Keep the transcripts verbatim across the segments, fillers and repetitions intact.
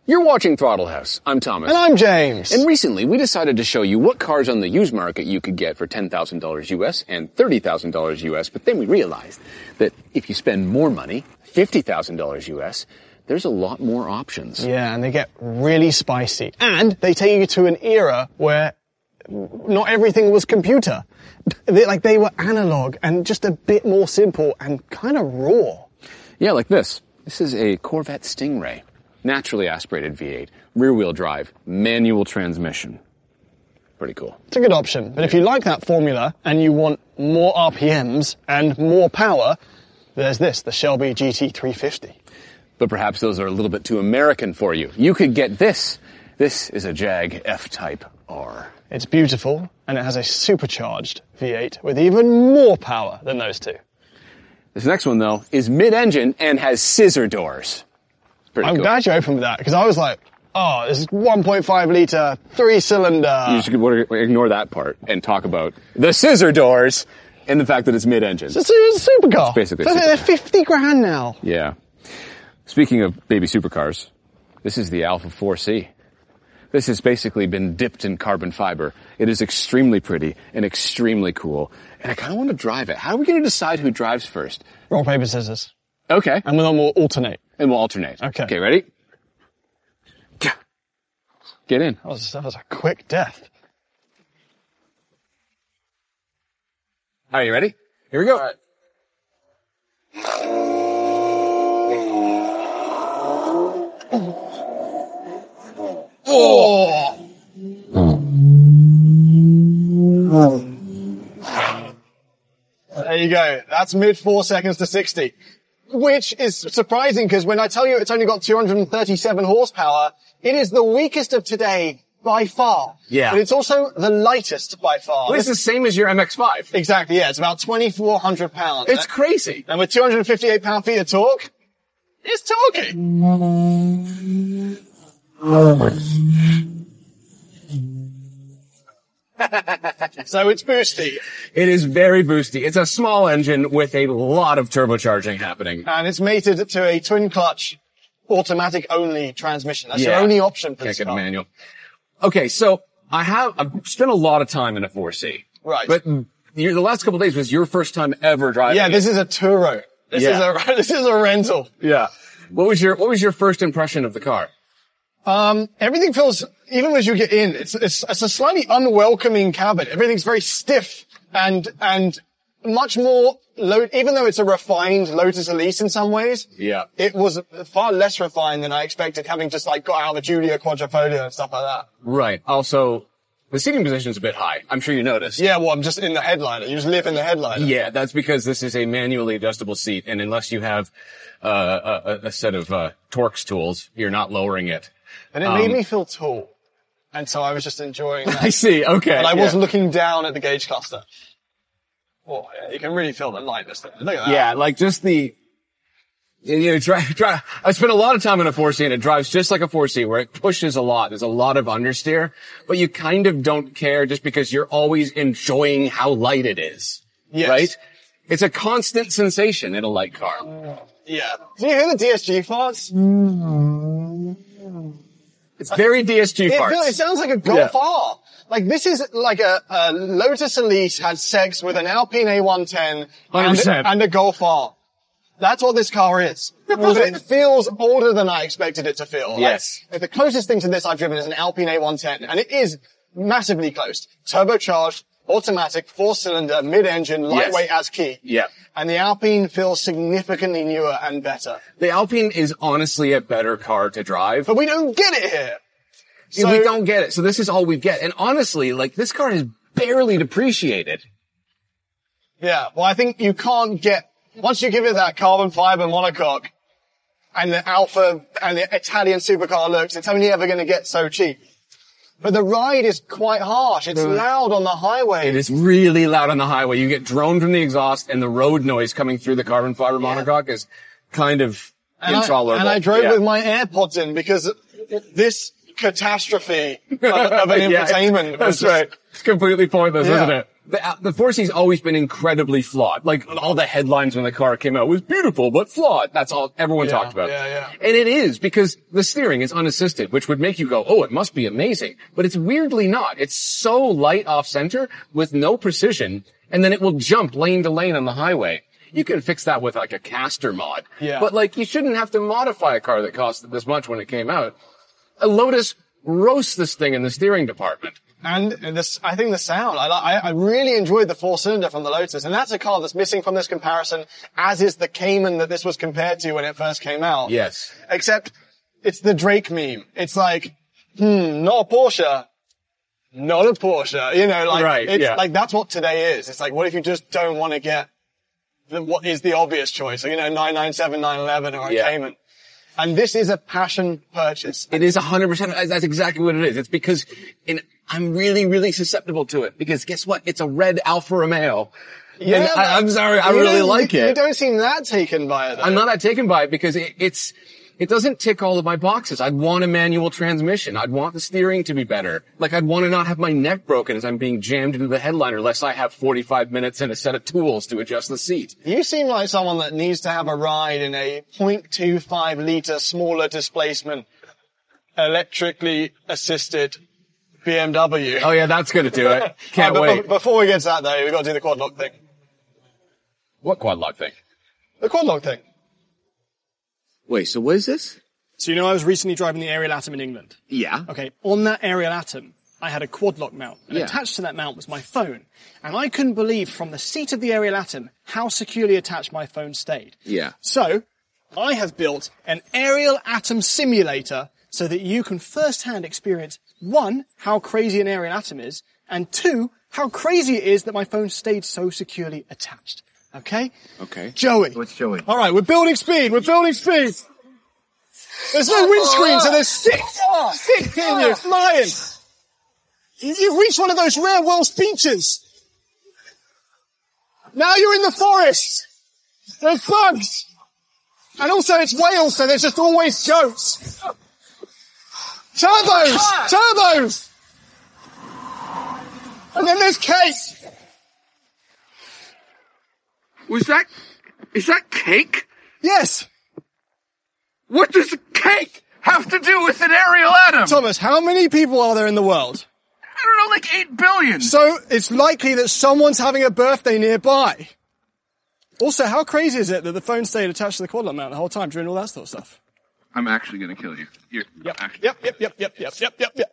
You're watching Throttle House. I'm Thomas. And I'm James. And recently, we decided to show you what cars on the used market you could get for ten thousand dollars U S and thirty thousand dollars U S, but then we realized that if you spend more money, fifty thousand dollars U S, there's a lot more options. Yeah, and they get really spicy. And they take you to an era where not everything was computer. They, like, they were analog and just a bit more simple and kind of raw. Yeah, like this. This is a Corvette Stingray. Naturally aspirated V eight, rear-wheel drive, manual transmission. Pretty cool. It's a good option. But if you like that formula and you want more R P Ms and more power, there's this, the Shelby G T three fifty. But perhaps those are a little bit too American for you. You could get this. This is a Jag F-Type R. It's beautiful, and it has a supercharged V eight with even more power than those two. This next one, though, is mid-engine and has scissor doors. Pretty I'm cool. glad you opened with that, because I was like, oh, this is one point five litre, three-cylinder. You should ignore that part and talk about the scissor doors and the fact that it's mid-engine. It's a, it's a supercar. It's basically a so supercar. They're fifty grand now. Yeah. Speaking of baby supercars, this is the Alfa four C. This has basically been dipped in carbon fiber. It is extremely pretty and extremely cool. And I kind of want to drive it. How are we going to decide who drives first? Rock, paper, scissors. Okay. And then we'll alternate. And we'll alternate. Okay. Okay, ready? Get in. That was, that was a quick death. Are you ready? Here we go. All right. Oh! There you go. That's mid four seconds to sixty. Which is surprising, because when I tell you it's only got two hundred thirty-seven horsepower, it is the weakest of today by far. Yeah. But it's also the lightest by far. Well, it's the same as your M X five. Exactly, yeah. It's about twenty-four hundred pounds. It's crazy. And with two hundred fifty-eight pound-feet of torque, it's talking. So it's boosty. It is very boosty. It's a small engine with a lot of turbocharging happening. And it's mated to a twin-clutch, automatic-only transmission. That's Yeah. your only option for Can't this get a car. manual. Okay, so I have I've spent a lot of time in a four C. Right. But you the last couple of days was your first time ever driving. Yeah, this it. is a Turo. This Yeah. is a this is a rental. Yeah. What was your What was your first impression of the car? Um, everything feels, even as you get in, it's, it's, it's a slightly unwelcoming cabin. Everything's very stiff and, and much more low, even though it's a refined Lotus Elise in some ways. Yeah. It was far less refined than I expected, having just like got out of a Giulia Quadrifoglio and stuff like that. Right. Also, the seating position is a bit high. I'm sure you noticed. Yeah, well, I'm just in the headliner. You just live in the headliner. Yeah, that's because this is a manually adjustable seat, and unless you have uh, a, a set of uh, Torx tools, you're not lowering it. And it Um, made me feel tall. And so I was just enjoying that. I see. Okay. But I yeah. was looking down at the gauge cluster. Oh, yeah, you can really feel the lightness there. Look at that. Yeah, like just the. You know, try, try, I spent a lot of time in a four C, and it drives just like a four C, where it pushes a lot. There's a lot of understeer, but you kind of don't care just because you're always enjoying how light it is. Yes. Right? It's a constant sensation in a light car. Yeah. Do you hear the D S G farts? It's very D S G It, farts. feel- it sounds like a Golf Yeah. R. Like, this is like a, a Lotus Elise had sex with an Alpine A one ten one hundred and, percent. and a Golf R. That's what this car is. It feels older than I expected it to feel. Yes. Like, the closest thing to this I've driven is an Alpine A one ten, and it is massively close. Turbocharged, automatic, four-cylinder, mid-engine, lightweight as key. Yeah. And the Alpine feels significantly newer and better. The Alpine is honestly a better car to drive. But we don't get it here. So, we don't get it. So this is all we get. And honestly, like, this car is barely depreciated. Yeah, well, I think you can't get, once you give it that carbon fiber monocoque and the Alpha and the Italian supercar looks, it's only ever going to get so cheap. But the ride is quite harsh. It's loud on the highway. It is really loud on the highway. You get droned from the exhaust, and the road noise coming through the carbon fiber monocoque is kind of and intolerable. I, and I drove Yeah. with my AirPods in because this catastrophe of, of an Yeah, entertainment. was That's just- right. It's completely pointless, Yeah. isn't it? The, the four C's always been incredibly flawed. Like, all the headlines when the car came out was beautiful, but flawed. That's all everyone Yeah, talked about. yeah, yeah. And it is, because the steering is unassisted, which would make you go, oh, it must be amazing. But it's weirdly not. It's so light off center with no precision, and then it will jump lane to lane on the highway. You can fix that with like a caster mod. Yeah. But like, you shouldn't have to modify a car that costed this much when it came out. A Lotus roasts this thing in the steering department. And this, I think the sound, I, I, I really enjoyed the four-cylinder from the Lotus, and that's a car that's missing from this comparison, as is the Cayman that this was compared to when it first came out. Yes. Except, it's the Drake meme. It's like, hmm, not a Porsche, not a Porsche. You know, like, Right, it's yeah. like, that's what today is. It's like, what if you just don't want to get the, what is the obvious choice? So, you know, nine ninety-seven, nine eleven, or a Yeah. Cayman. And this is a passion purchase. It is one hundred percent. That's exactly what it is. It's because in, I'm really, really susceptible to it. Because guess what? It's a red Alfa Romeo. Yeah, And I, I'm sorry, I you really don't- like you, it. You don't seem that taken by it, though. I'm not that taken by it because it, it's, it doesn't tick all of my boxes. I'd want a manual transmission. I'd want the steering to be better. Like, I'd want to not have my neck broken as I'm being jammed into the headliner unless I have forty-five minutes and a set of tools to adjust the seat. You seem like someone that needs to have a ride in a point two five litre smaller displacement, electrically assisted B M W. Oh yeah, that's gonna do it. Can't Uh, but- wait. but Before we get to that though, we've got to do the quad lock thing. What quad lock thing? The quad lock thing. Wait, so what is this? So you know I was recently driving the Ariel Atom in England. Yeah. Okay, on that Ariel Atom, I had a quad lock mount. And Yeah. attached to that mount was my phone. And I couldn't believe from the seat of the Ariel Atom how securely attached my phone stayed. Yeah. So, I have built an Ariel Atom simulator so that you can firsthand experience, one, how crazy an Ariel Atom is, and two, how crazy it is that my phone stayed so securely attached. Okay? Okay. Joey. What's Joey? All right, we're building speed. We're building speed. There's no windscreen, so there's six, six in you flying. You- You've reached one of those rare world features. Now you're in the forest. There's bugs. And also it's Wales, so there's just always goats. Turbos! Turbos! And then there's Kate. Was that, is that cake? Yes. What does cake have to do with an Ariel Atom? Thomas, how many people are there in the world? I don't know, like eight billion. So it's likely that someone's having a birthday nearby. Also, how crazy is it that the phone stayed attached to the quad lock mount the whole time during all that sort of stuff? I'm actually gonna kill you. You're, Yep, actually- yep, yep, yep, yep, yep, yep, yep, yep.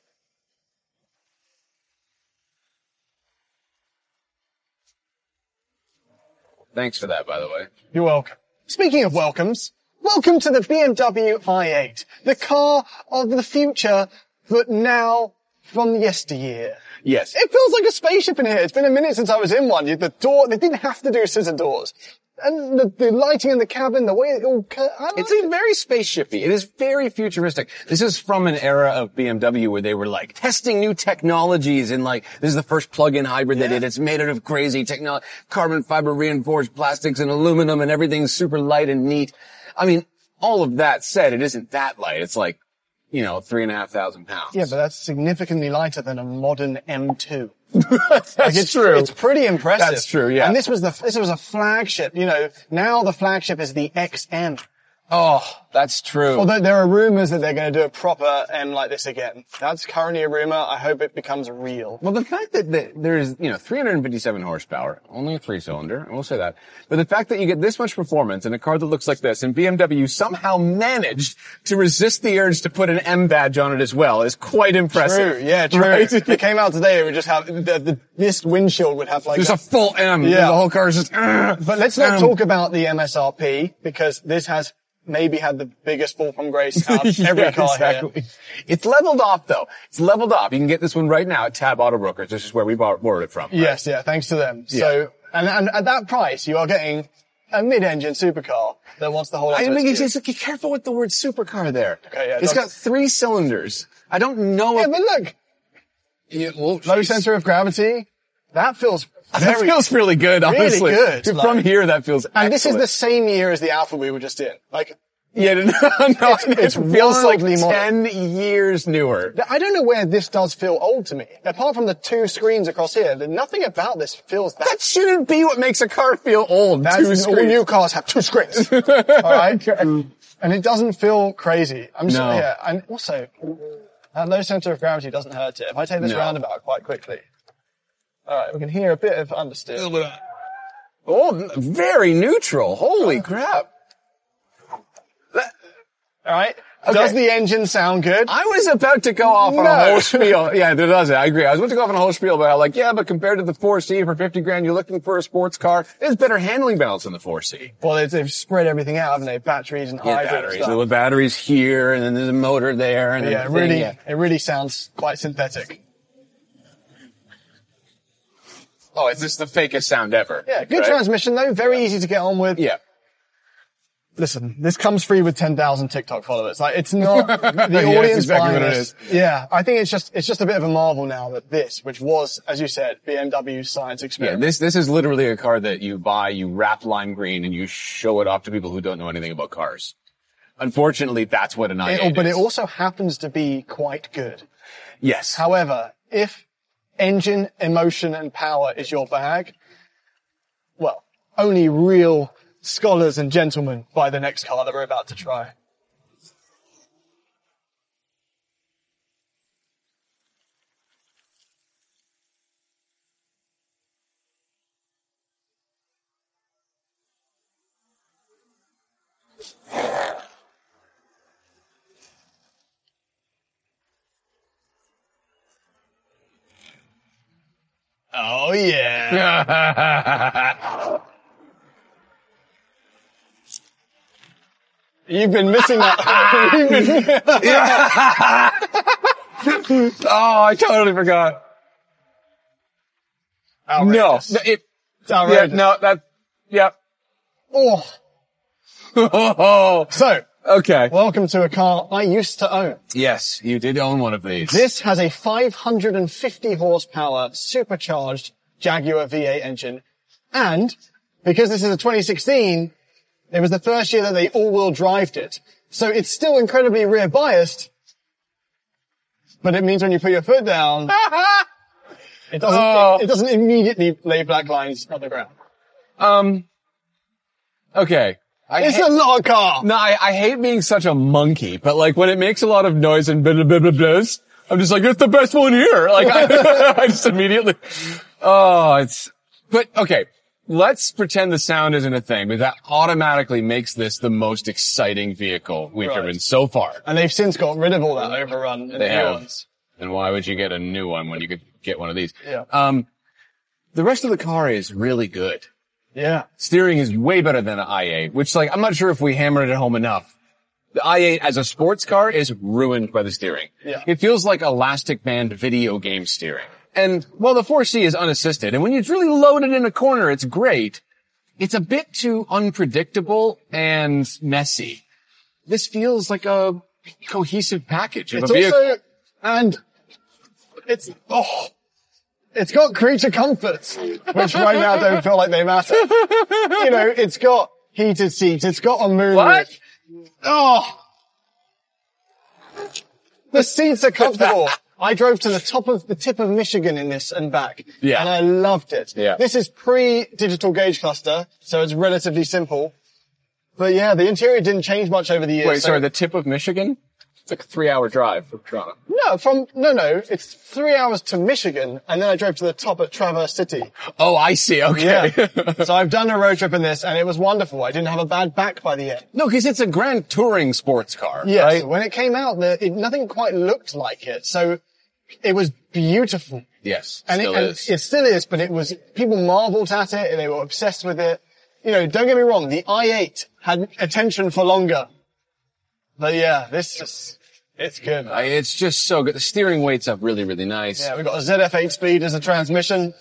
Thanks for that, by the way. You're welcome. Speaking of welcomes, welcome to the B M W i eight, the car of the future, but now from yesteryear. Yes. It feels like a spaceship in here. It's been a minute since I was in one. The door, they didn't have to do scissor doors. And the, the lighting in the cabin, the way it all, I like It's a very spaceshipy. It is very futuristic. This is from an era of B M W where they were like testing new technologies and like, this is the first plug-in hybrid they Yeah. did. It's made out of crazy technology, carbon fiber reinforced plastics and aluminum and everything's super light and neat. I mean, all of that said, it isn't that light. It's like, you know, three and a half thousand pounds. Yeah, but that's significantly lighter than a modern M two. that's Like, it's true. It's pretty impressive. That's true, yeah. And this was the this was a flagship. You know, now the flagship is the X M. Oh, that's true. Although there are rumors that they're going to do a proper M like this again. That's currently a rumor. I hope it becomes real. Well, the fact that the, there's, you know, three hundred fifty-seven horsepower, only a three-cylinder, I will say that. But the fact that you get this much performance in a car that looks like this, and B M W somehow managed to resist the urge to put an M badge on it as well, is quite impressive. True, yeah, true. Right? If it came out today, it would just have, the, the, this windshield would have like There's a, a full M. Yeah. The whole car is just, "Ugh." But let's not Um, talk about the M S R P, because this has maybe had the biggest fall from grace out of every Yeah, car exactly. here. It's leveled off though. It's leveled off. You can get this one right now at Tab Auto Brokers. This is where we bought, borrowed it from. right? Yes, yeah, thanks to them. So, and, and at that price, you are getting a mid-engine supercar that wants the whole lot I of mean, its it's gear. just, be careful with the word supercar there. Okay, yeah, It's don't- got three cylinders. I don't know Yeah, if... but look, Yeah, well, low geez. center of gravity, that feels That very feels really good, really honestly. good, From like- here, that feels And this is the excellent. same year as the Alpha we were just in. Like, Yeah, no, no, It's- it's it feels like wildly more- ten years newer. I don't know where this does feel old to me. Apart from the two screens across here, nothing about this feels that. That shouldn't be what makes a car feel old. That's, Two all screens. new cars have two screens. All right? And it doesn't feel crazy. I'm No. sorry. Yeah. And also, that low center of gravity doesn't hurt it. If I take this No. roundabout quite quickly. All right, we can hear a bit of understeer. Oh, very neutral. Holy crap. All right. Okay. Does the engine sound good? I was about to go off on No. a whole spiel. Yeah, it does it. I agree. I was about to go off on a whole spiel about how, like, yeah, but compared to the four C for fifty grand, you're looking for a sports car. There's better handling balance than the four C. Well, they've, they've spread everything out, haven't they? Batteries and Yeah, hybrid and batteries. stuff. So the batteries here, and then there's a motor there, and then Yeah, it the thing, really, yeah. it really sounds quite synthetic. Oh, is this the fakest sound ever? Yeah, good right? transmission though, very easy to get on with. Yeah. Listen, this comes free with ten thousand TikTok followers. Like, it's not, the that's audience exactly buying what it this. Yeah, I think it's just, it's just a bit of a marvel now that this, which was, as you said, B M W's science Yeah, experiment. this this is literally a car that you buy, you wrap lime green, and you show it off to people who don't know anything about cars. Unfortunately, that's what an i eight It- but is. it also happens to be quite good. Yes. However, if engine, emotion, and power is your bag, well, only real scholars and gentlemen buy the next car that we're about to try. Oh yeah. You've been missing that. You've been- Oh, I totally forgot. No, Outrageous. no, it, It's yeah, outrageous. no, that, yep. Oh. Oh, So, okay. welcome to a car I used to own. Yes, you did own one of these. This has a five hundred fifty horsepower supercharged Jaguar V eight engine. And because this is a twenty sixteen, it was the first year that they all-wheel drived it. So it's still incredibly rear biased, but it means when you put your foot down, it doesn't, Oh. it, it doesn't immediately lay black lines on the ground. um, okay. I It's ha- a lot of car. No, I, I hate being such a monkey, but like when it makes a lot of noise and blah, blah, blah, blah, blahs, I'm just like, it's the best one here. Like I, I just immediately, oh, it's, but okay. Let's pretend the sound isn't a thing, but that automatically makes this the most exciting vehicle we've Right. driven so far. And they've since got rid of all that overrun in They the new have. ones. And why would you get a new one when you could get one of these? Yeah. Um, the rest of the car is really good. Yeah. Steering is way better than an i eight, which like, I'm not sure if we hammered it home enough. The i eight as a sports car is ruined by the steering. Yeah. It feels like elastic band video game steering. And while the four C is unassisted, and when it's really loaded in a corner, it's great, it's a bit too unpredictable and messy. This feels like a cohesive package of It's a vehicle. also, and it's, oh, it's got creature comforts, which right now don't feel like they matter. You know, it's got heated seats, it's got a moonroof. What? Oh. The seats are comfortable. I drove to the top of the tip of Michigan in this and back. Yeah. And I loved it. Yeah. This is pre-digital gauge cluster, so it's relatively simple. But yeah, the interior didn't change much over the years. Wait, so- sorry, the tip of Michigan? It's like a three hour drive from Toronto. No, from, no, no, it's three hours to Michigan, and then I drove to the top at Traverse City. Oh, I see. Okay. Yeah. So I've done a road trip in this, and it was wonderful. I didn't have a bad back by the end. No, because it's a grand touring sports car, Yes. right? When it came out, the, it, nothing quite looked like it. So it was beautiful. Yes, And, still it, and is. it still is, but it was, people marveled at it, and they were obsessed with it. You know, don't get me wrong, the i eight had attention for longer. But yeah, this is, it's good. I- it's just so good. The steering weight's up really, really nice. Yeah, we've got a Z F eight speed as a transmission.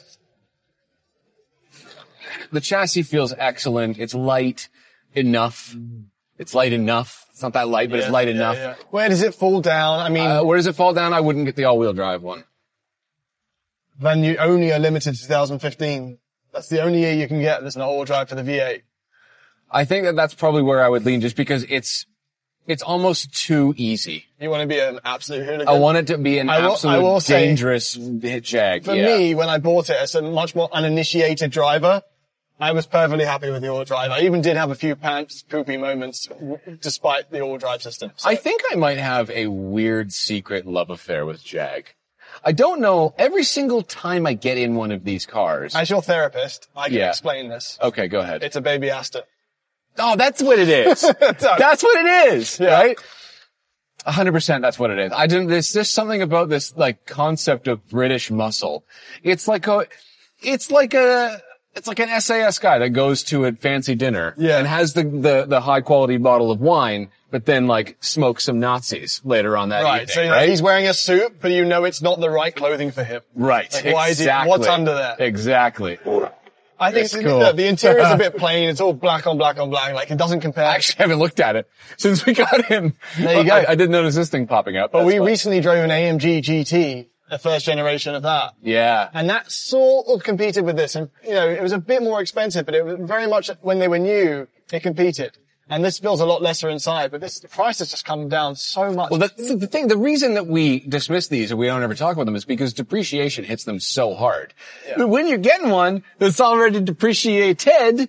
The chassis feels excellent. It's light enough. It's light enough. It's not that light, but it's Yeah, light yeah, enough. yeah. Where does it fall down? I mean, Uh, where does it fall down? I wouldn't get the all-wheel drive one. then you only are limited to two thousand fifteen. That's the only year you can get that's an all-wheel drive for the V eight. I think that that's probably where I would lean, just because it's it's almost too easy. You want to be an absolute hooligan? I want it to be an I will- absolute I will say, dangerous hit Jag. For yeah. me, when I bought it as a much more uninitiated driver, I was perfectly happy with the all-drive. I even did have a few pants poopy moments despite the all-drive system. So. I think I might have a weird secret love affair with Jag. I don't know, every single time I get in one of these cars. As your therapist, I can Yeah. explain this. Okay, go ahead. It's a baby Aston. Oh, that's what it is. That's what it is, Yeah. right? A hundred percent that's what it is. I didn't, there's just something about this, like, concept of British muscle. It's like a, it's like a, it's like an S A S guy that goes to a fancy dinner. Yeah. And has the, the, the high quality bottle of wine, but then, like, smokes some Nazis later on that Right, evening, so right? he's wearing a suit, but you know it's not the right clothing for him. Right. Like, why is he, exactly. what's under there? Exactly. I think It's the, cool. look, the interior's a bit plain. It's all black on black on black. Like, it doesn't compare. I actually haven't looked at it since we got him. There you go. I, I didn't notice this thing popping up. but That's we fine. recently drove an A M G G T, the first generation of that. Yeah. And that sort of competed with this. And, you know, it was a bit more expensive, but it was very much, when they were new, it competed. And this feels a lot lesser inside, but this, the price has just come down so much. Well, that's the thing. The reason that we dismiss these or we don't ever talk about them is because depreciation hits them so hard. But when you're getting one that's already depreciated,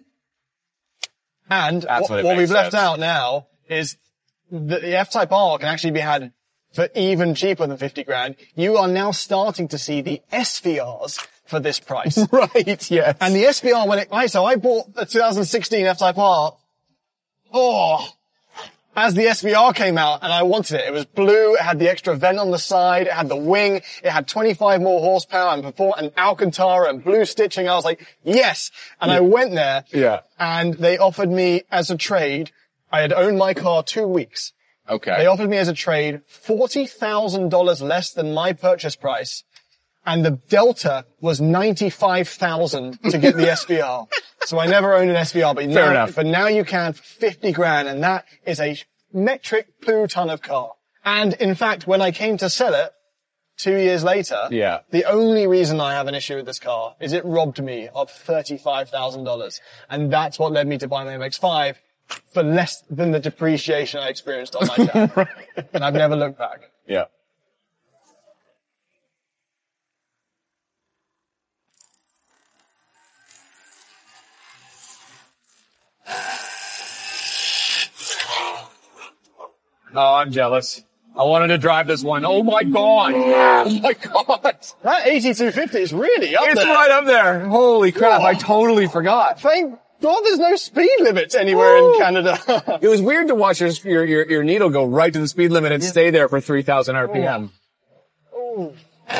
and That's what, what it what makes we've left sense. out now is that the F-Type R can actually be had for even cheaper than fifty grand. You are now starting to see the S V Rs for this price. right? Yes. And the S V R, when it, I, so I bought the two thousand sixteen F-Type R. Oh, as the S V R came out and I wanted it. It was blue. It had the extra vent on the side. It had the wing. It had twenty-five more horsepower and before and Alcantara and blue stitching. I was like, yes. And I went there. Yeah. And they offered me as a trade. I had owned my car two weeks. Okay. They offered me as a trade forty thousand dollars less than my purchase price. And the delta was ninety-five thousand to get the S V R. So I never owned an S V R, but Fair now, enough. but now you can for fifty grand, and that is a metric poo ton of car. And in fact, when I came to sell it two years later, Yeah. the only reason I have an issue with this car is it robbed me of thirty-five thousand dollars. And that's what led me to buy my M X five for less than the depreciation I experienced on my car. And I've never looked back. Yeah. Oh, I'm jealous. I wanted to drive this one. Oh my god! Oh my god! That eighty-two fifty is really up It's there. right up there. Holy crap! Whoa. I totally forgot. Thank God there's no speed limits anywhere in Woo. Canada. It was weird to watch your your your, your needle go right to the speed limit and stay there for three thousand R P M. Ooh.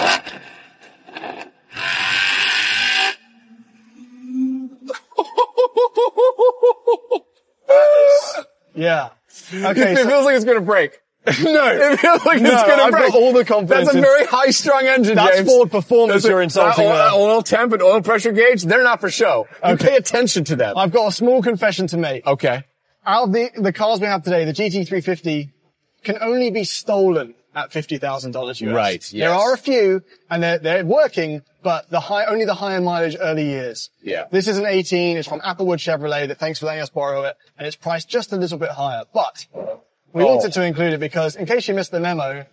Yeah. Okay. It So, feels like it's gonna break. no. It feels like No, it's gonna I've got break. all the confidence That's a in- very high-strung engine, That's James. Ford performance That's a- you're insulting that oil, there. oil temp and oil pressure gauge, they're not for show. You pay attention to them. I've got a small confession to make. Okay. Out of the, the cars we have today, the G T three fifty can only be stolen at fifty thousand dollars U S. Right, There yes. are a few, and they're, they're working, but the high, only the higher mileage early years. Yeah. This is an eighteen, it's from Applewood Chevrolet, that thanks for letting us borrow it, and it's priced just a little bit higher. But, we Oh. wanted to include it because, in case you missed the memo,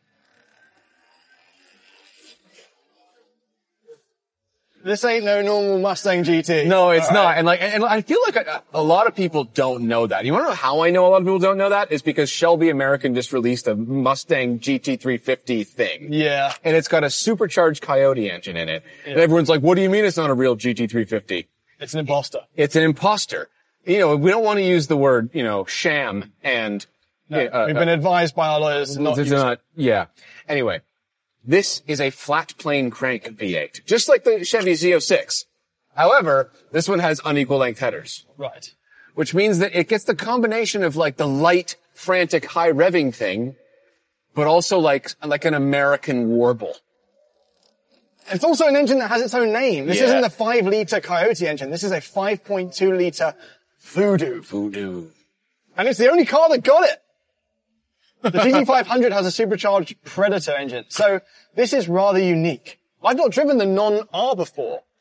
this ain't no normal Mustang G T. No, it's All not. right. And like, and I feel like a, a lot of people don't know that. You want to know how I know a lot of people don't know that? Is because Shelby American just released a Mustang G T three fifty thing. Yeah. And it's got a supercharged Coyote engine in it. And everyone's like, what do you mean it's not a real G T three fifty? It's an imposter. It's an imposter. You know, we don't want to use the word, you know, sham and, uh, We've been advised by our lawyers to not it's use it. not, yeah. Anyway, this is a flat plane crank V eight, just like the Chevy Z oh six. However, this one has unequal length headers, Right. which means that it gets the combination of like the light, frantic, high revving thing, but also like, like an American warble. It's also an engine that has its own name. This Yeah. isn't a five litre Coyote engine. This is a five point two litre Voodoo. Voodoo. And it's the only car that got it. The G T five hundred has a supercharged Predator engine. So this is rather unique. I've not driven the non-R before.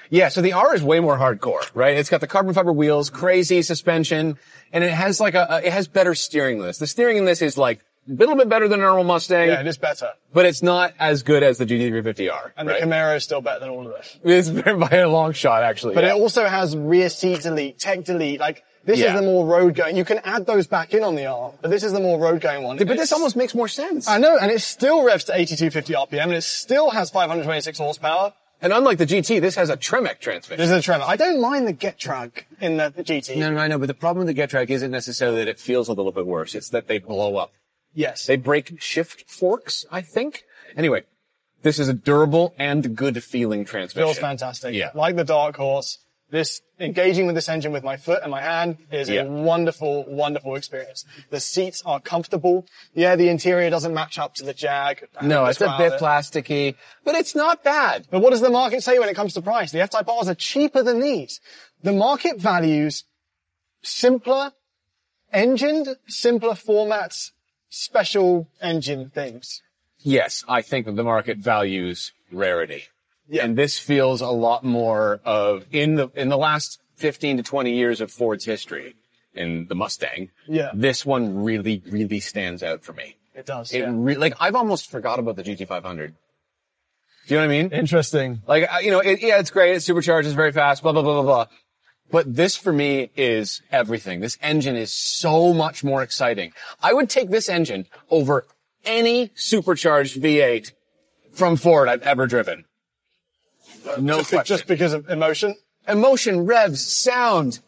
Yeah, so the R is way more hardcore, right? It's got the carbon fiber wheels, crazy suspension, and it has like a, a it has better steering than this. The steering in this is like a little bit better than a normal Mustang. Yeah, it is better. But it's not as good as the G T three fifty R. And right? the Camaro is still better than all of this. It's by a long shot, actually. But yeah. it also has rear seat delete, tech delete, like, this Yeah. is the more road going. You can add those back in on the R, but this is the more road going one. But It's- this almost makes more sense. I know, and it still revs to eighty-two fifty R P M, and it still has five hundred twenty-six horsepower. And unlike the G T, this has a Tremec transmission. This is a tremor. I don't mind the Getrag in the, the G T. No, no, I know, but the problem with the Getrag isn't necessarily that it feels a little bit worse. It's that they blow up. Yes. They break shift forks, I think. Anyway, this is a durable and good feeling transmission. Feels fantastic. Yeah. Like the Dark Horse, this, engaging with this engine with my foot and my hand is Yeah. a wonderful, wonderful experience. The seats are comfortable. Yeah, the interior doesn't match up to the Jag. No, it's a Describe bit it. plasticky, but it's not bad. But what does the market say when it comes to price? The F-Type Rs are cheaper than these. The market values simpler, engined, simpler formats, special engine things. Yes, I think that the market values rarity. Yeah. And this feels a lot more of, in the, in the last fifteen to twenty years of Ford's history, in the Mustang, Yeah. this one really, really stands out for me. It does. It yeah. re- like, I've almost forgot about the G T five hundred. Do you know what I mean? Interesting. Like, uh, you know, it, yeah, it's great. It's supercharged. It's very fast, blah, blah, blah, blah, blah. But this for me is everything. This engine is so much more exciting. I would take this engine over any supercharged V eight from Ford I've ever driven. No Just, question. just because of emotion? Emotion, revs, sound.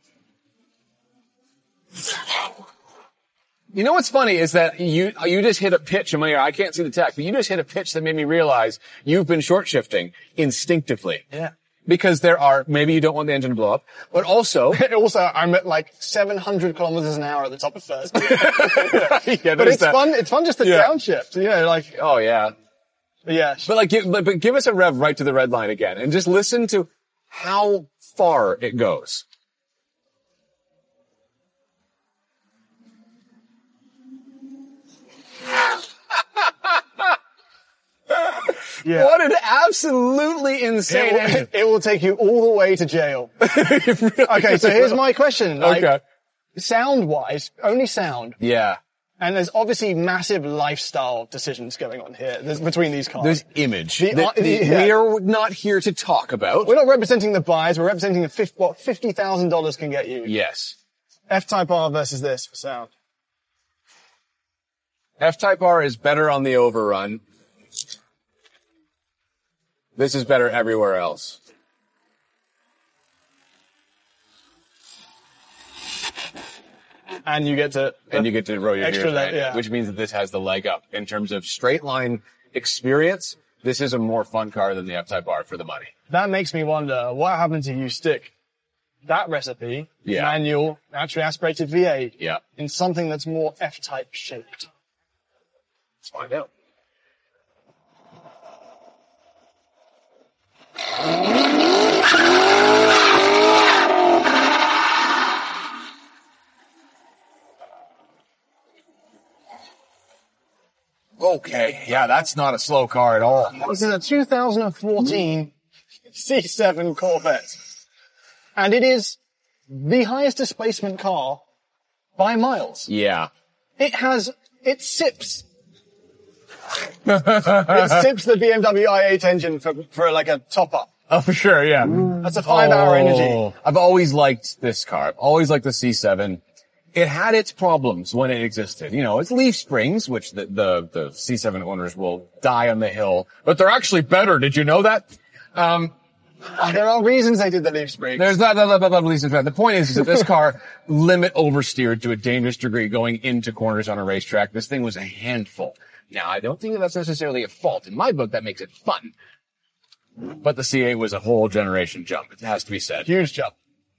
You know what's funny is that you you just hit a pitch in my ear. I can't see the text, but you just hit a pitch that made me realize you've been short shifting instinctively. Yeah. Because there are, maybe you don't want the engine to blow up, but also, Also, I'm at like seven hundred kilometers an hour at the top of first. yeah, But there's it's that. fun. It's fun just to Yeah. downshift. You know, like, Oh yeah. yeah. But like, give, but, but give us a rev right to the red line again and just listen to how far it goes. Yeah. What an absolutely insane It engine. will, it will take you all the way to jail. Okay, so here's my question. Like, Okay. sound-wise, only sound, Yeah. and there's obviously massive lifestyle decisions going on here there's, between these cars. There's image The- that uh, the- yeah. we are not here to talk about. We're not representing the buyers, we're representing the fifty, what fifty thousand dollars can get you. Yes. F-Type R versus this for sound. F-Type R is better on the overrun. This is better everywhere else. And you get to, And you get to roll your Extra gears leg, behind it, yeah. which means that this has the leg up. In terms of straight line experience, this is a more fun car than the F-Type R for the money. that makes me wonder, what happens if you stick that recipe, Yeah. manual, naturally aspirated V eight, Yeah. in something that's more F-Type shaped? Let's find out. Okay, yeah, that's not a slow car at all. This is a two thousand fourteen C seven Corvette. And it is the highest displacement car by miles. Yeah. It has, it sips. it sips the B M W i eight engine for, for like a top up. Oh, for sure, yeah. That's a five hour energy. Oh, I've always liked this car. I've always liked the C seven. It had its problems when it existed. You know, it's leaf springs, which the, the, the C seven owners will die on the hill, but they're actually better. Did you know that? Um, There are reasons they did the leaf spring. there's that, that, that, that, that reason for that. The point is, is that this car limit oversteered to a dangerous degree going into corners on a racetrack. This thing was a handful. Now, I don't think that that's necessarily a fault. In my book, that makes it fun. But the C eight was a whole generation jump. It has to be said. Huge jump.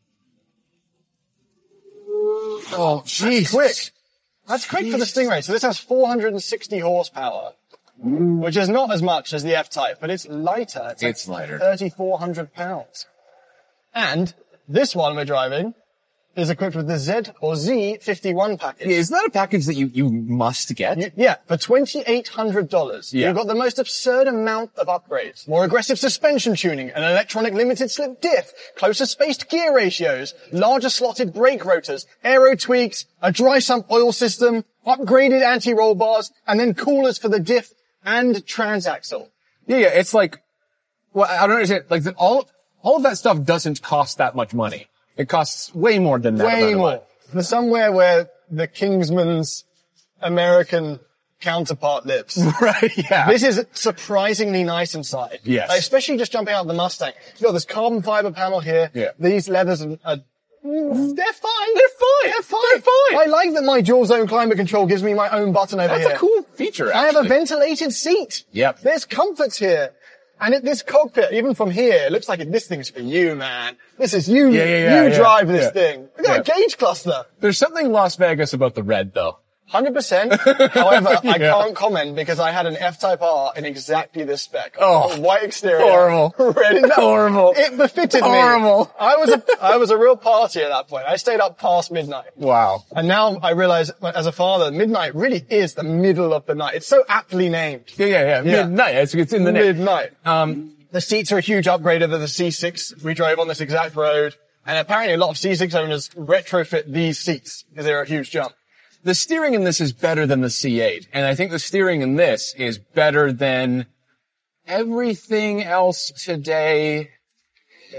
Oh, jeez. Quick. That's quick for the Stingray. So this has four hundred sixty horsepower, which is not as much as the F-Type, but it's lighter. It's, like It's lighter. thirty-four hundred pounds. And this one we're driving is equipped with the Z or Z fifty-one package. Is that a package that you, you must get? You- yeah, for twenty-eight hundred dollars. Yeah. You've got the most absurd amount of upgrades. More aggressive suspension tuning, an electronic limited slip diff, closer spaced gear ratios, larger slotted brake rotors, aero tweaks, a dry sump oil system, upgraded anti-roll bars, and then coolers for the diff and transaxle. Yeah, yeah, it's like, well, I don't understand, like, the, all, all of that stuff doesn't cost that much money. It costs way more than that. Way amount of more. money. For somewhere where the Kingsman's American counterpart lives. Right, yeah. This is surprisingly nice inside. Yes. Like, especially just jumping out of the Mustang. You've got this carbon fiber panel here. Yeah. These leathers are, are mm, they're fine. They're fine. They're fine. They're fine. I like that my dual zone climate control gives me my own button over That's here. a cool feature, I have a actually. ventilated seat. Yep. There's comforts here. And it, this cockpit, even from here, it looks like it, this thing's for you, man. This is you. Yeah, yeah, yeah, you yeah. drive this Yeah. thing. Look at that Yeah. gauge cluster. There's something Las Vegas about the red, though. one hundred percent. However, I Yeah. can't comment because I had an F-Type R in exactly this spec. Oh. A white exterior. Horrible. Red in Horrible. It befitted me. Horrible. I was a, I was a real party at that point. I stayed up past midnight. Wow. And now I realize, as a father, midnight really is the middle of the night. It's so aptly named. Yeah, yeah, yeah. Yeah. Midnight. It's, it's in the name. Midnight. Um, The seats are a huge upgrade over the C six we drove on this exact road. And apparently a lot of C six owners retrofit these seats because they're a huge jump. the steering in this is better than the C eight. And I think the steering in this is better than everything else today. Uh,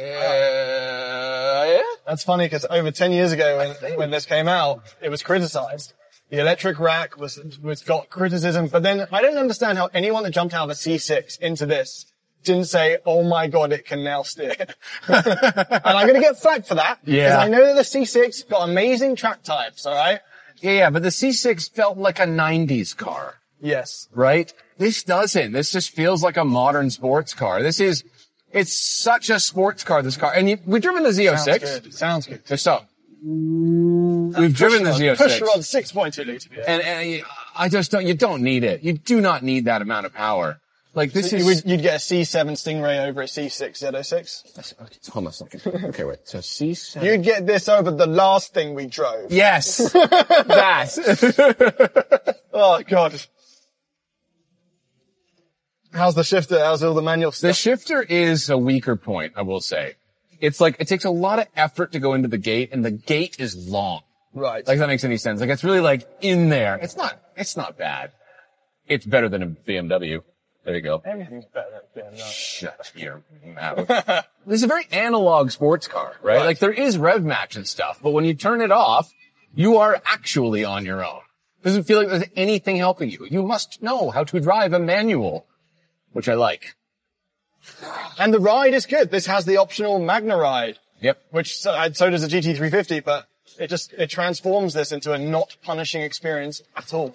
yeah? That's funny because over ten years ago when, when this came out, it was criticized. The electric rack was, was got criticism, but then I don't understand how anyone that jumped out of a C six into this didn't say, oh my god, it can now steer. And I'm gonna get flack for that. Yeah. Because I know that the C six got amazing track types, alright? Yeah, yeah, but the C six felt like a nineties car, Yes. right? This doesn't. This just feels like a modern sports car. This is, it's such a sports car, this car. And you, we've driven the Z oh six. Sounds good. Sounds good. Just so. We've driven the Z oh six. Push rod six point two litre. Yeah. And, and I just don't, you don't need it. You do not need that amount of power. Like this You is, would, you'd get a C seven Stingray over a C six Z oh six. okay, hold on a second. Okay, wait. So C seven. You'd get this over the last thing we drove. Yes. that. Oh god. How's the shifter? How's all the manual The stuff? shifter is a weaker point, I will say. It's like, it takes a lot of effort to go into the gate, and the gate is long. Right. Like, if that makes any sense. Like, it's really like in there. It's not, it's not bad. It's better than a B M W. There you go. Everything's better than B M W. Shut your mouth. This is a very analog sports car, right? Right. Like, there is rev match and stuff, but when you turn it off, you are actually on your own. It doesn't feel like there's anything helping you. You must know how to drive a manual, which I like. And the ride is good. This has the optional Magna ride, Yep. which so, uh, so does the G T three fifty, but it just, it transforms this into a not punishing experience at all.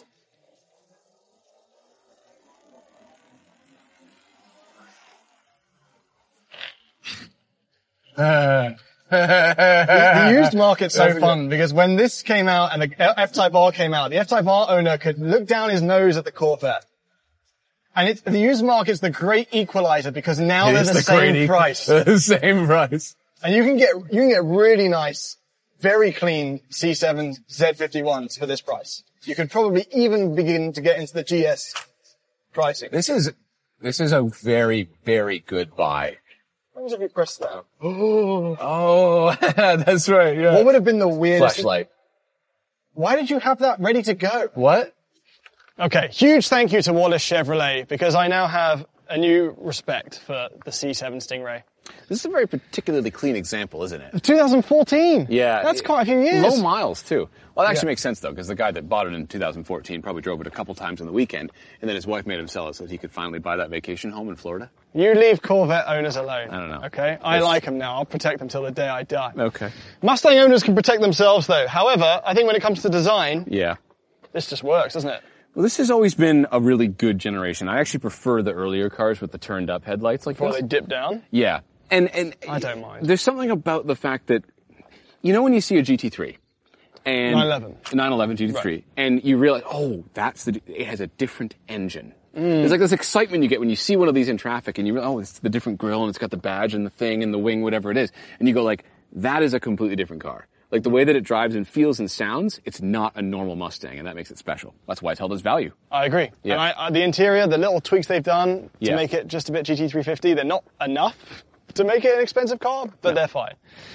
Uh, The used market's so fun because when this came out and the F-Type R came out, the F-Type R owner could look down his nose at the Corvette. And it's, the used market's the great equalizer because now It they're is the, the same great- price. the same price. And you can get, you can get really nice, very clean C seven Z fifty-ones for this price. You could probably even begin to get into the G S pricing. This is, this is a very, very good buy. What was if you press that? Oh, that's right, yeah. What would have been the weirdest? Flashlight. Why did you have that ready to go? What? Okay, huge thank you to Wallace Chevrolet because I now have a new respect for the C seven Stingray. This is a very particularly clean example, isn't it? twenty fourteen. Yeah. That's quite a few years. Low miles, too. Well, it actually Yeah. makes sense, though, because the guy that bought it in two thousand fourteen probably drove it a couple times on the weekend, and then his wife made him sell it so that he could finally buy that vacation home in Florida. You leave Corvette owners alone. I don't know. Okay? I Yes. like them now. I'll protect them till the day I die. Okay. Mustang owners can protect themselves though. However, I think when it comes to design, Yeah. this just works, doesn't it? Well, this has always been a really good generation. I actually prefer the earlier cars with the turned up headlights like Before this. they dip down. Yeah. And, and I don't mind. There's something about the fact that, you know, when you see a G T three and nine eleven. nine eleven G T three, Right. and you realize, oh, that's the, it has a different engine. There's like this excitement you get when you see one of these in traffic and you realize, oh, it's the different grille and it's got the badge and the thing and the wing, whatever it is. And you go like, that is a completely different car. Like the way that it drives and feels and sounds, it's not a normal Mustang, and that makes it special. That's why it's held as value. I agree. Yeah. And I, I, the interior, the little tweaks they've done to Yeah. make it just a bit G T three fifty, they're not enough to make it an expensive car, but No. they're fine.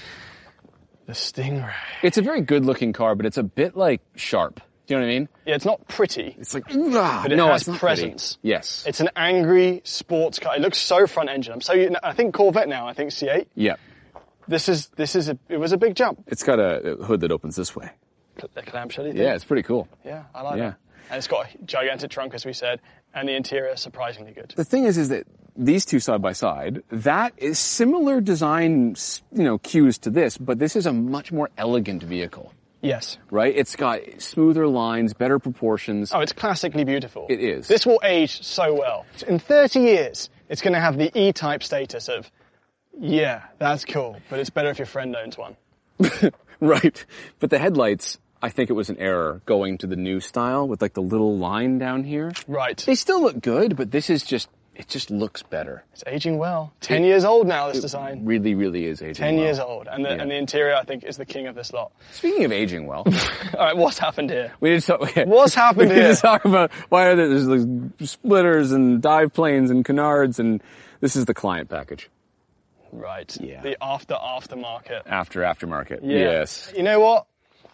The Stingray. It's a very good-looking car, but it's a bit like sharp. Do you know what I mean? Yeah, it's not pretty, It's like, ah, but it no, has it's not presence. pretty. Yes. It's an angry sports car. It looks so front engine. I'm so, I think Corvette now, I think C eight. Yeah. This is, this is a, it was a big jump. It's got a hood that opens this way. The clamshell thing. Yeah, it's pretty cool. Yeah, I like Yeah. that. And it's got a gigantic trunk, as we said, and the interior is surprisingly good. The thing is, is that these two side by side, that is similar design, you know, cues to this, but this is a much more elegant vehicle, Yes. right? It's got smoother lines, better proportions. Oh, it's classically beautiful. It is. This will age so well. In thirty years, it's going to have the E-Type status of, yeah, that's cool, but it's better if your friend owns one. Right. But the headlights, I think it was an error going to the new style with like the little line down here. Right. They still look good, but this is just, it just looks better. It's aging well. Ten years old now, this design. Really, really is aging Ten well. years old. And the, Yeah. and the interior, I think, is the king of this lot. Speaking of aging well, All right, what's happened here? we need to talk, okay. What's happened we need here? to talk about why are there, there's like splitters and dive planes and canards, and this is the client package. Right. Yeah. The after aftermarket. After aftermarket. Yeah. Yes. You know what?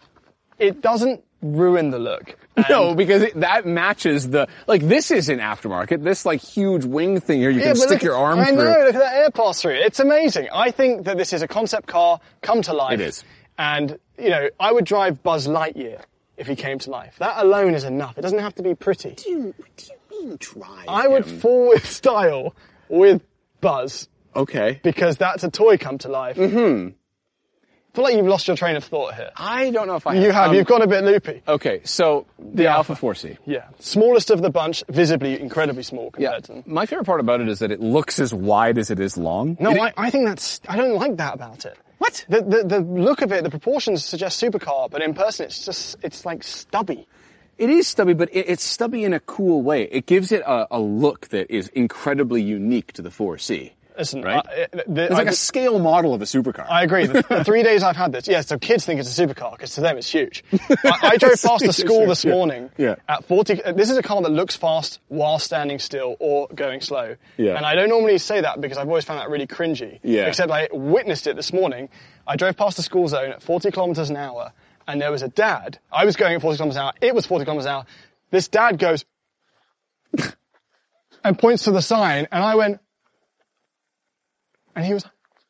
It doesn't ruin the look. And No, because it, that matches the, like this is an aftermarket, this like huge wing thing here you Yeah, can but stick look your at- arm I through. know, look at that air pass through. It's amazing. I think that this is a concept car come to life. It is. And, you know, I would drive Buzz Lightyear if he came to life. That alone is enough. It doesn't have to be pretty. What do you, what do you mean drive I would him? fall with style with Buzz Okay. because that's a toy come to life. Mm-hmm. I feel like you've lost your train of thought here. I don't know if I You have. Um, You've got a bit loopy. Okay, so the, Alpha four C. Yeah. Smallest of the bunch, visibly incredibly small compared to them. My favorite part about it is that it looks as wide as it is long. No, It- I, I think that's, I don't like that about it. What? The, the, the look of it, the proportions suggest supercar, but in person it's just, it's like stubby. It is stubby, but it, it's stubby in a cool way. It gives it a, a look that is incredibly unique to the four C. Listen, Right? I, the, the, It's like I, a scale model of a supercar. I agree. The, the three days I've had this, yeah, so kids think it's a supercar because to them it's huge. I, I drove past the school this Yeah. morning Yeah. at forty. This is a car that looks fast while standing still or going slow. Yeah. And I don't normally say that because I've always found that really cringy. Yeah. Except I witnessed it this morning. I drove past the school zone at forty kilometers an hour, and there was a dad. I was going at forty kilometers an hour. It was forty kilometers an hour. This dad goes and points to the sign, and I went. And he was,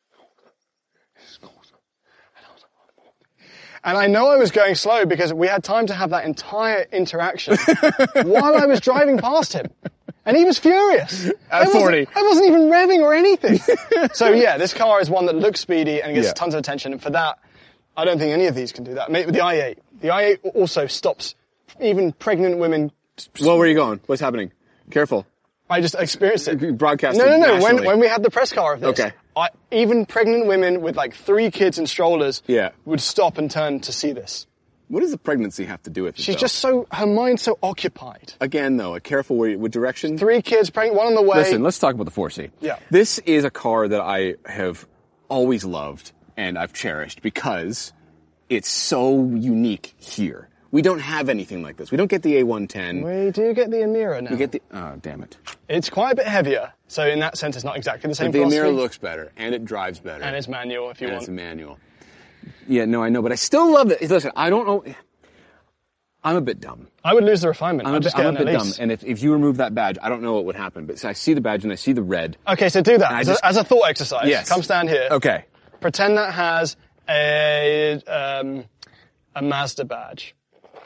and I know I was going slow because we had time to have that entire interaction while I was driving past him. And he was furious. At I wasn't- forty. I wasn't even revving or anything. So yeah, this car is one that looks speedy and gets Yeah. tons of attention. And for that, I don't think any of these can do that. Maybe the i eight. The i eight also stops even pregnant women. Well, where are you going? What's happening? Careful. I just experienced it. Broadcast No, it no, no. When, nationally. when we had the press car of this, Okay. I, even pregnant women with like three kids and strollers Yeah. would stop and turn to see this. What does the pregnancy have to do with it? She's though? just so, her mind's so occupied. Again, though, a careful where, what direction? Three kids, pregnant, one on the way. Listen, let's talk about the four C. Yeah. This is a car that I have always loved and I've cherished because it's so unique here. We don't have anything like this. We don't get the A one ten. We do get the Emira now. We get the, oh, damn it. It's quite a bit heavier, so in that sense it's not exactly the same But the philosophy. Emira looks better and it drives better. And it's manual if you and want. it's a manual. Yeah, no, I know, but I still love it. Listen, I don't know. I'm a bit dumb. I would lose the refinement. I'm I'd a bit, just get I'm a an bit dumb. Elise. And if, if you remove that badge, I don't know what would happen. But so I see the badge and I see the red. Okay, so do that. I As, just- a, as a thought exercise. Yes. Come stand here. Okay. Pretend that has a, um, a Mazda badge.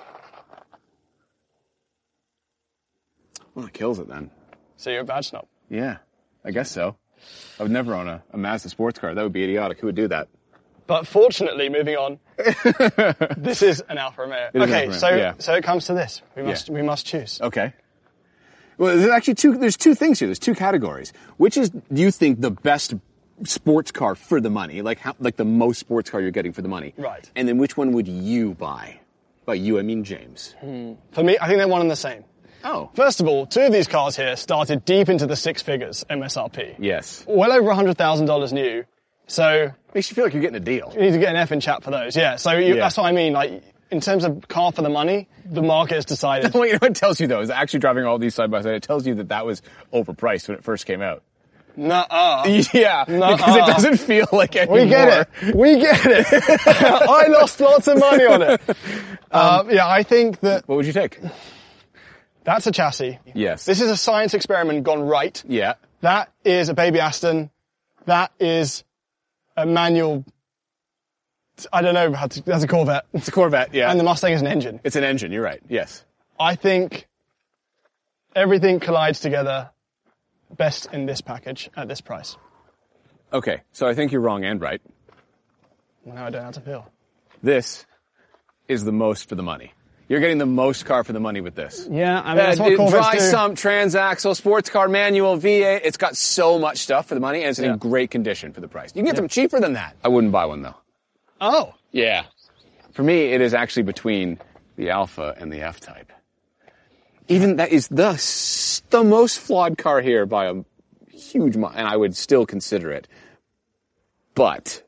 Well, it kills it then. So you're a badge snob. Yeah, I guess so. I would never own a, a Mazda sports car. That would be idiotic. Who would do that? But fortunately, moving on, this is an Alfa Romeo. It is an Okay, Alfa so Romeo, yeah. so it comes to this. We must Yeah. we must choose. Okay. Well, there's actually two, there's two things here. There's two categories. Which is, do you think, the best sports car for the money? Like how, like the most sports car you're getting for the money? Right. And then which one would you buy? By you, I mean James. For me, I think they're one and the same. Oh. First of all, two of these cars here started deep into the six figures M S R P. Yes. Well over one hundred thousand dollars new. So Makes you feel like you're getting a deal. you need to get an F in chat for those. Yeah. So you, Yeah. that's what I mean. Like in terms of car for the money, the market has decided. Well, you know what it tells you though is actually driving all these side by side. It tells you that that was overpriced when it first came out. Nuh-uh. Yeah, Nuh-uh. because it doesn't feel like anymore. We get it. We get it. I lost lots of money on it. Um, yeah, I think that What would you take? that's a chassis. Yes. This is a science experiment gone right. Yeah. That is a baby Aston. That is a manual. I don't know how to. That's a Corvette. It's a Corvette. Yeah. And the Mustang is an engine. It's an engine. You're right. Yes. I think everything collides together best in this package at this price. Okay. So I think you're wrong and right. Now I don't know how to feel. This is the most for the money. You're getting the most car for the money with this. Yeah, I mean, that's what Uh, Corvettes dry do. sump, transaxle, sports car, manual, V eight. It's got so much stuff for the money, and it's Yeah. in great condition for the price. You can get them cheaper than that. I wouldn't buy one though. Oh. Yeah. For me, it is actually between the Alpha and the F-Type. Even that is the s- the most flawed car here by a huge amount, and I would still consider it. But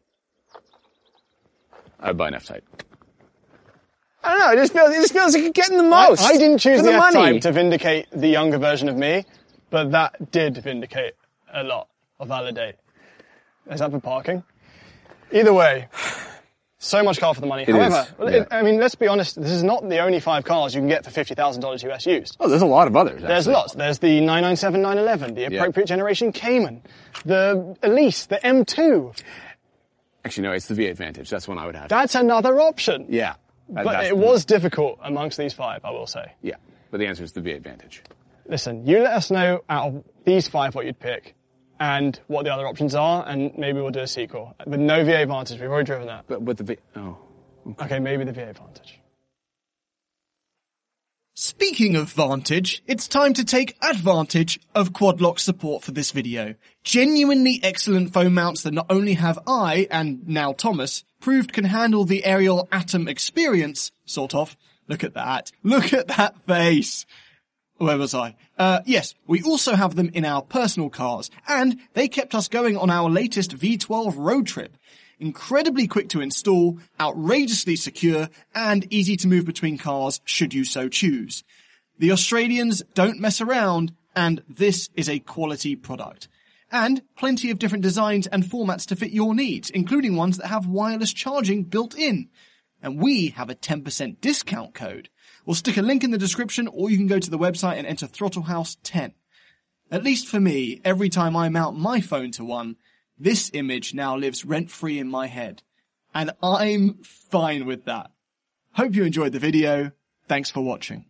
I'd buy an F-Type. I don't know. It just feels it just feels like you're getting the most. I, I didn't choose for the, the money. F-Type to vindicate the younger version of me, but that did vindicate a lot or validate. Is that for parking? Either way, so much car for the money. It However, is, it- yeah. I mean, let's be honest, this is not the only five cars you can get for fifty thousand dollars U S used. Oh, there's a lot of others. There's actually. lots. There's the nine ninety-seven, nine eleven, the appropriate generation Cayman, the Elise, the M two. Actually, no, it's the V eight Vantage. That's one I would have. That's another option. yeah. That- But that's- it was difficult amongst these five, I will say. Yeah. But the answer is the V eight Vantage. Listen, you let us know out of these five what you'd pick and what the other options are, and maybe we'll do a sequel. With no V eight Vantage, we've already driven that. But with the V, oh. Okay, maybe the V eight Vantage. Speaking of Vantage, it's time to take advantage of Quadlock support for this video. Genuinely excellent phone mounts that not only have I, and now Thomas, proved can handle the Ariel Atom experience, sort of. Look at that. Look at that face. Where was I? Uh, yes, we also have them in our personal cars, and they kept us going on our latest V twelve road trip. Incredibly quick to install, outrageously secure, and easy to move between cars should you so choose. The Australians don't mess around, and this is a quality product. And plenty of different designs and formats to fit your needs, including ones that have wireless charging built in. And we have a ten percent discount code. We'll stick a link in the description, or you can go to the website and enter Throttlehouse ten. At least for me, every time I mount my phone to one, this image now lives rent-free in my head. And I'm fine with that. Hope you enjoyed the video. Thanks for watching.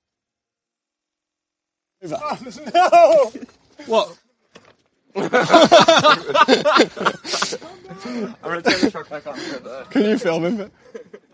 No! What? I'm gonna turn the truck back on. Can you film him?